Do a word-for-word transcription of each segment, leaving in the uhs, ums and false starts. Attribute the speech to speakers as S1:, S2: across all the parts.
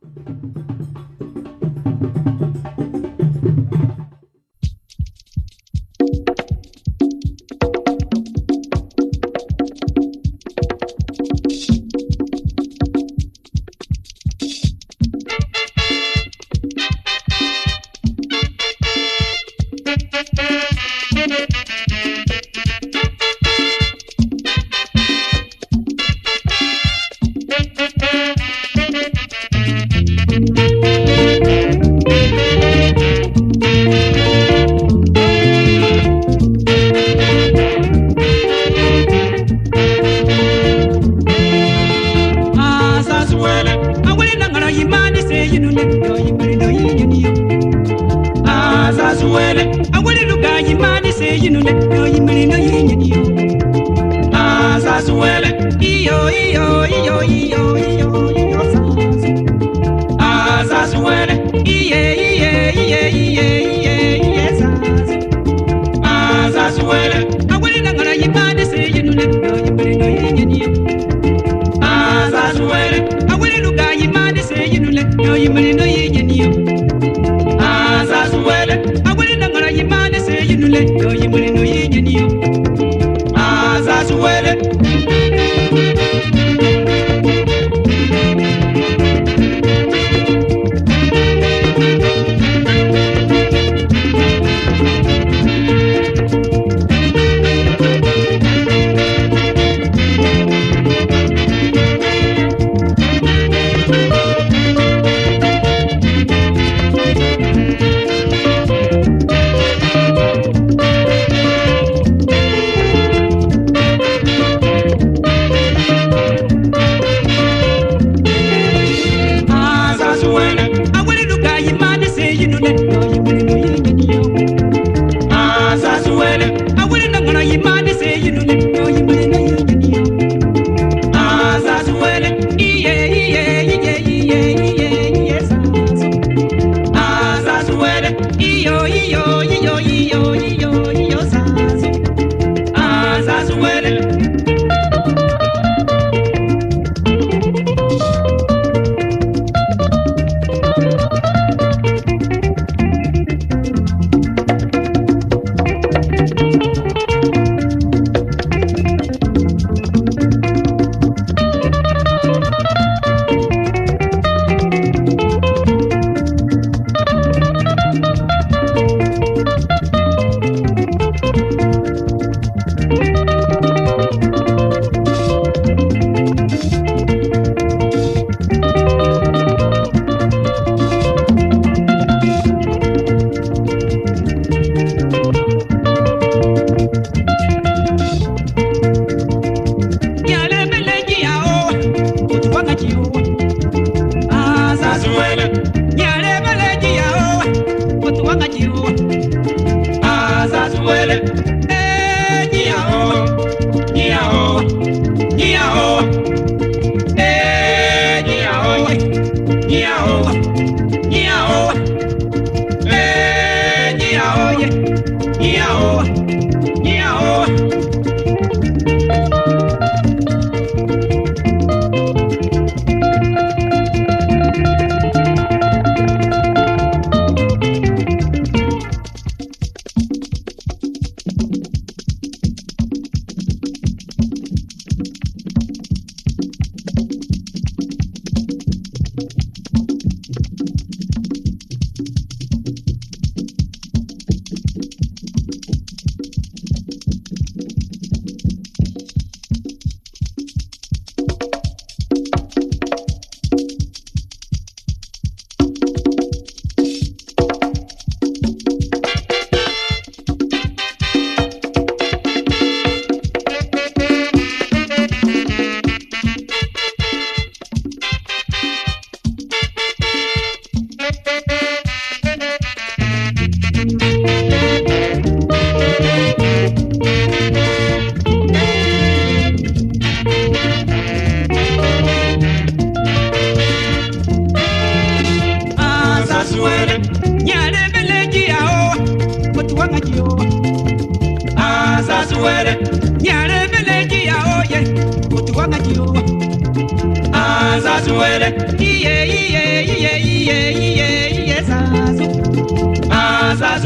S1: suere nyare beleji ya oye kutuwa ngajio asa suere iye iye iye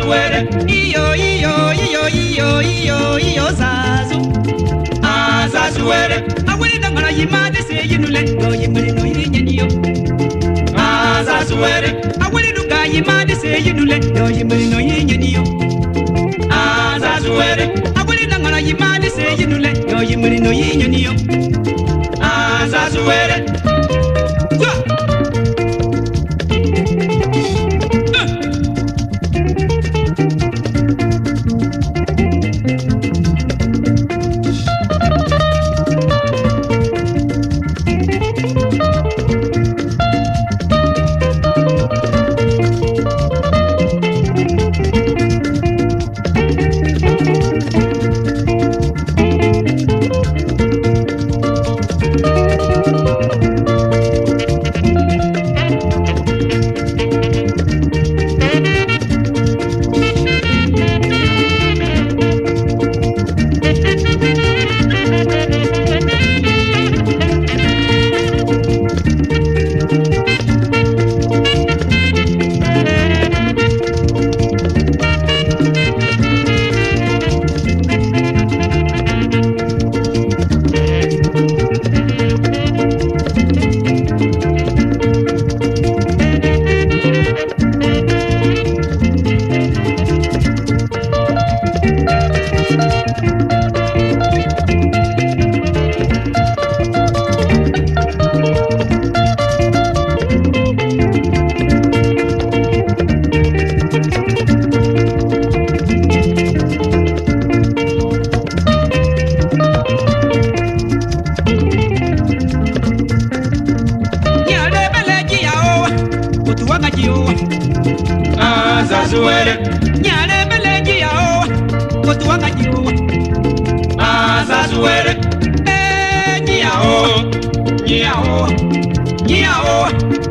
S1: azazuere iyo iyo iyo iyo iyo iyo zazu azazuere awele dangala yimade se yinule no yimule no yinyeniyo azazuere awele dunga yimade se yinule no yimule no yinyeniyo azazuere awele dangala yimade se yinule no yimule no yinyeniyo azazuere azazuere nyale beleji yao kotu wangaji yo azazuere eh nyao nyao nyao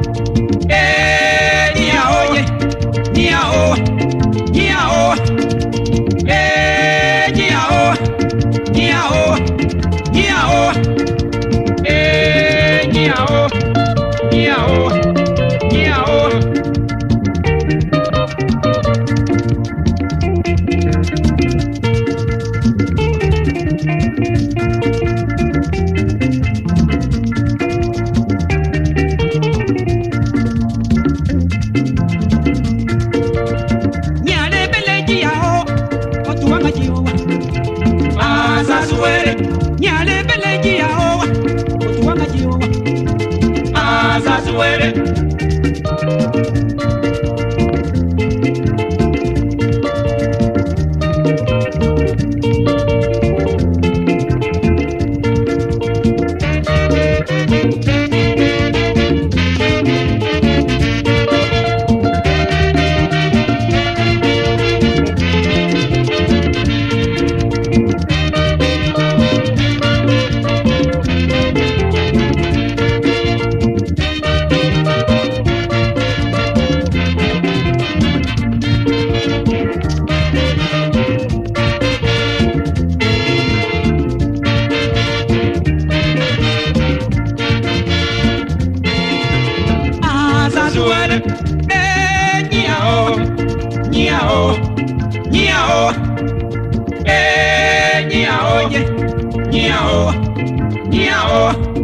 S1: eh nyao ye nyao nyao eh nyao nyao nyao eh nyao nyao nyao azazuere nyale beleji yao kotu wangaji yo azazuere azazuere eh nyao nyao nyao eh nyao ye nyao nyao